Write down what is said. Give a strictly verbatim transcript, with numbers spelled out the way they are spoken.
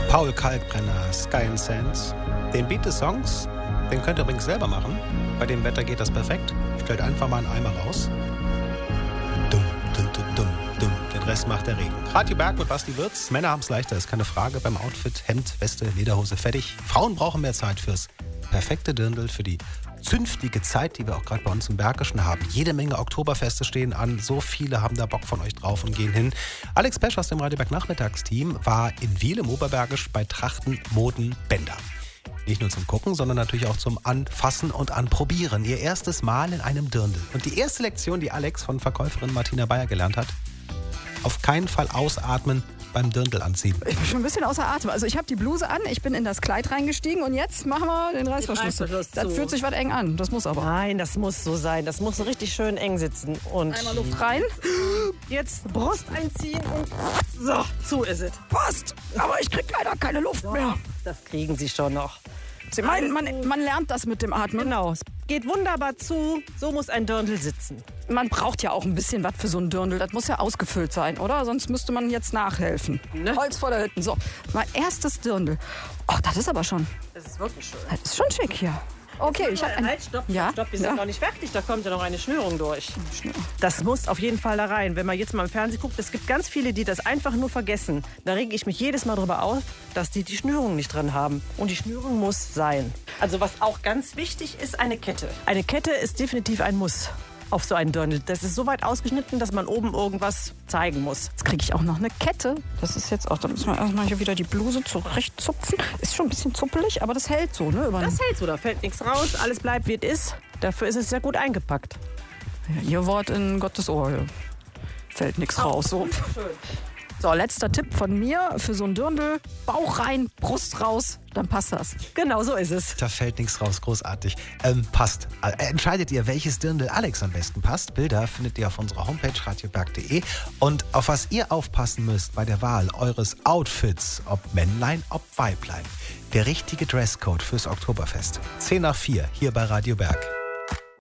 Paul Kalkbrenner, Sky and Sands. Den Beat des Songs, den könnt ihr übrigens selber machen. Bei dem Wetter geht das perfekt. Stellt einfach mal einen Eimer raus. Dumm, dumm, dumm, dumm, dumm. Den Rest macht der Regen. Radio Berg mit Basti Wirz. Männer haben es leichter, ist keine Frage. Beim Outfit, Hemd, Weste, Lederhose, fertig. Frauen brauchen mehr Zeit fürs perfekte Dirndl, für die zünftige Zeit, die wir auch gerade bei uns im Bergischen haben. Jede Menge Oktoberfeste stehen an. So viele haben da Bock von euch drauf und gehen hin. Alex Pesch aus dem Radio Berg Nachmittagsteam war in Wiel im Oberbergisch bei Trachten, Moden, Bänder. Nicht nur zum Gucken, sondern natürlich auch zum Anfassen und Anprobieren. Ihr erstes Mal in einem Dirndl. Und die erste Lektion, die Alex von Verkäuferin Martina Bayer gelernt hat: auf keinen Fall ausatmen beim Dirndl anziehen. Ich bin schon ein bisschen außer Atem. Also ich habe die Bluse an, ich bin in das Kleid reingestiegen und jetzt machen wir den Reißverschluss. Den Reißverschluss das fühlt sich was eng an, das muss aber. Nein, das muss so sein. Das muss so richtig schön eng sitzen. Und einmal Luft rein. Jetzt Brust einziehen und so, zu ist es. Passt, aber ich krieg leider keine Luft so, mehr. Das kriegen Sie schon noch. Sie meinen, man, man lernt das mit dem Atmen? Genau, es geht wunderbar zu. So muss ein Dirndl sitzen. Man braucht ja auch ein bisschen was für so ein Dirndl. Das muss ja ausgefüllt sein, oder? Sonst müsste man jetzt nachhelfen. Ne? Holz vor der Hütte. So, mein erstes Dirndl. Oh, das ist aber schon... Das ist wirklich schön. Das ist schon schick hier. Okay, ich habe... Halt, stopp, ja? stopp, wir sind ja. noch nicht fertig. Da kommt ja noch eine Schnürung durch. Das muss auf jeden Fall da rein. Wenn man jetzt mal im Fernsehen guckt, es gibt ganz viele, die das einfach nur vergessen. Da rege ich mich jedes Mal darüber auf, dass die die Schnürung nicht drin haben. Und die Schnürung muss sein. Also was auch ganz wichtig ist, eine Kette. Eine Kette ist definitiv ein Muss auf so einen Dirndl. Das ist so weit ausgeschnitten, dass man oben irgendwas zeigen muss. Jetzt kriege ich auch noch eine Kette. Das ist jetzt auch, da müssen wir erstmal hier wieder die Bluse zurechtzupfen. Ist schon ein bisschen zuppelig, aber das hält so, ne? Über das hält so, da fällt nichts raus, alles bleibt wie es ist. Dafür ist es sehr gut eingepackt. Ja, ihr Wort in Gottes Ohr. Fällt nichts oh, raus. So. Schön. So, letzter Tipp von mir für so ein Dirndl: Bauch rein, Brust raus, dann passt das. Genau, so ist es. Da fällt nichts raus, großartig. Ähm, passt. Äh, entscheidet ihr, welches Dirndl Alex am besten passt? Bilder findet ihr auf unserer Homepage radioberg punkt de. Und auf was ihr aufpassen müsst bei der Wahl eures Outfits, ob Männlein, ob Weiblein. Der richtige Dresscode fürs Oktoberfest. zehn nach vier hier bei Radio Berg.